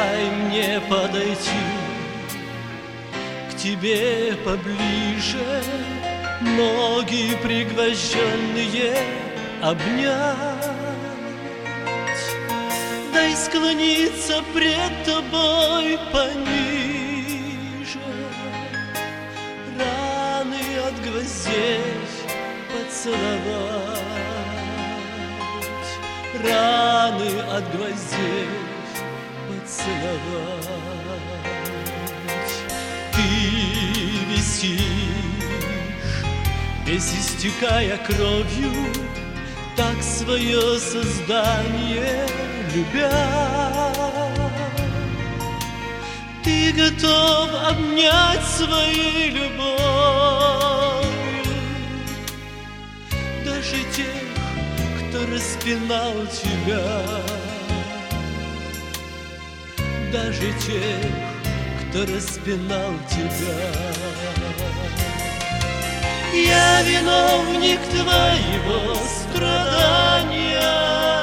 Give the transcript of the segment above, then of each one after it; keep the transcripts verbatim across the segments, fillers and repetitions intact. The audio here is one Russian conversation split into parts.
Дай мне подойти к тебе поближе, ноги пригвожденные обнять. Дай склониться пред тобой пониже, раны от гвоздей поцеловать, раны от гвоздей поцеловать. Ты висишь, весь истекая кровью, так свое создание любя. Ты готов обнять своей любовью даже тех, кто распинал тебя, даже тех, кто распинал тебя. Я виновник твоего страдания,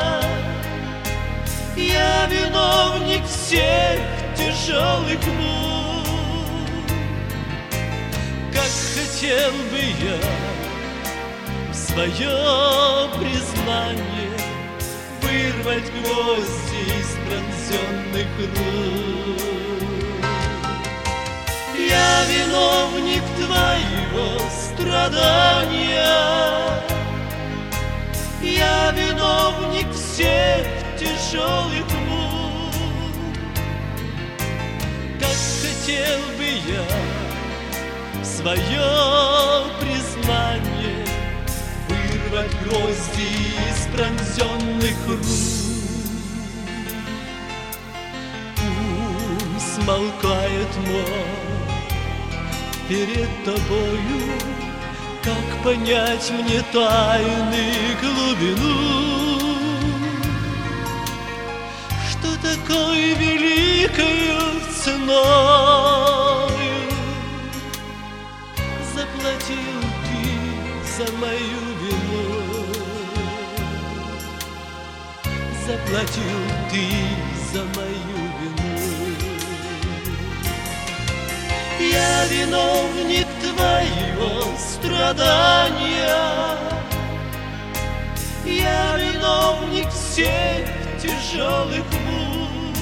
я виновник всех тяжелых мук. Как хотел бы я в свое признание вырвать гвозди из пронзенных рук. Я виновник твоего страдания, я виновник всех тяжелых мук. Как хотел бы я в свое признание вырвать гвозди из пронзенных рук. Ум смолкает мой перед тобою, как понять мне тайны глубину? Что такой великою ценою заплатил ты за мою вину? Заплатил ты за мою вину. Я виновник твоего страдания, я виновник всех тяжелых мук.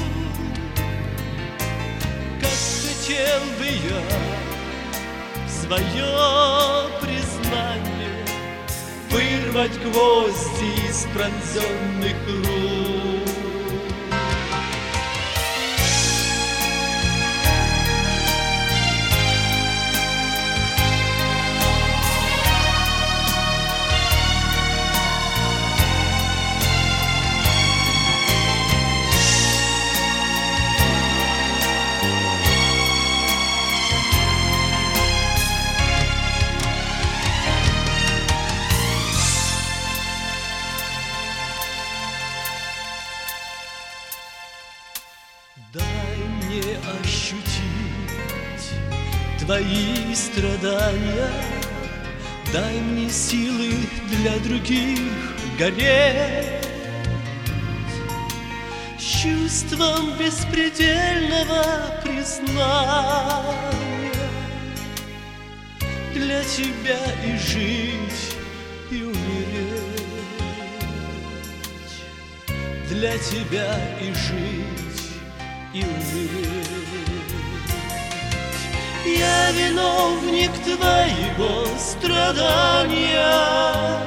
Как хотел бы я в свое признание вырвать гвозди из пронзенных рук. Дай мне ощутить твои страдания, дай мне силы для других гореть, с чувством беспредельного признания для тебя и жить, и умереть, для тебя и жить, и умереть. Я виновник твоего страдания,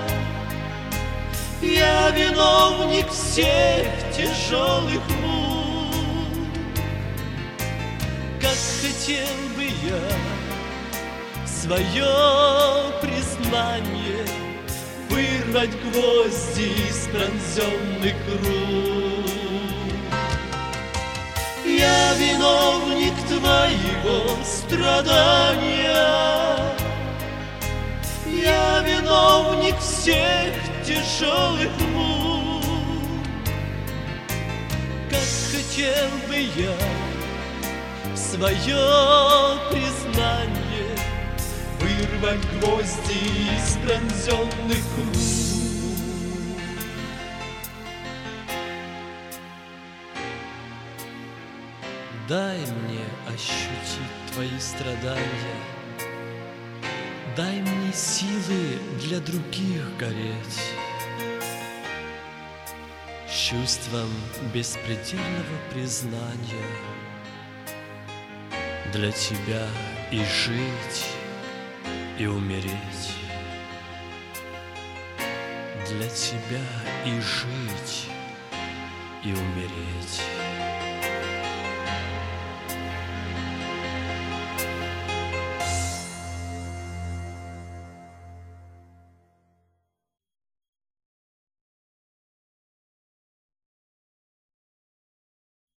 я виновник всех тяжелых мук. Как хотел бы я свое признание вырвать гвозди из пронзенных рук. Я виновник твоего страдания, я виновник всех тяжелых мук. Как хотел бы я в свое признание вырвать гвозди из пронзенных рук. Дай мне ощутить твои страдания, дай мне силы для других гореть, с чувством беспредельного признания для тебя и жить, и умереть. Для тебя и жить, и умереть.